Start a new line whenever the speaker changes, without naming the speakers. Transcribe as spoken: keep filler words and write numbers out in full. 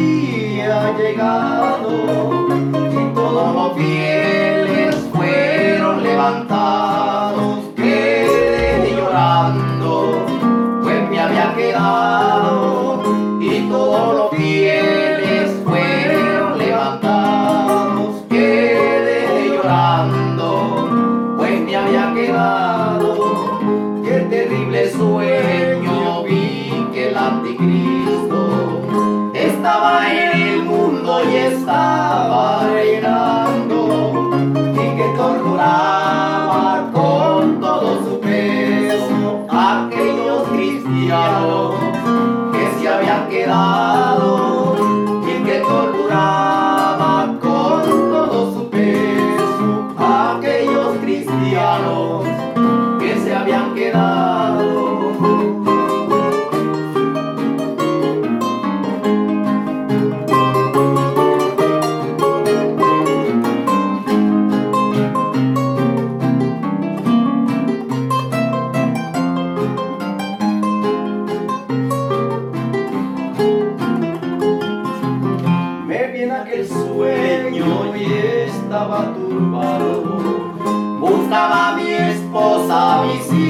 había llegado y todos los fieles fueron levantados. Quedé llorando, pues me había quedado y todos los fieles fueron levantados. Quedé llorando, pues me había quedado y el terrible sueño vi que el anticristo estaba en el mundo y estaba reinando, y que torturaba con todo su peso a aquellos cristianos que se habían quedado, y que torturaba con todo su peso a aquellos cristianos que se habían quedado. El sueño y estaba turbado, buscaba a mi esposa, a mis hijos